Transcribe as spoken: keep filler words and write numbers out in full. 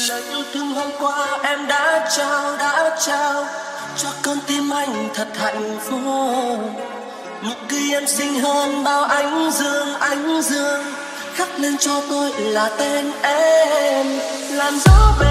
Lời yêu thương hôm qua em đã trao, đã trao cho con tim anh thật hạnh phúc. Nụ cười em xinh hơn bao ánh dương, ánh dương khắc lên cho tôi là tên em. Làn gió về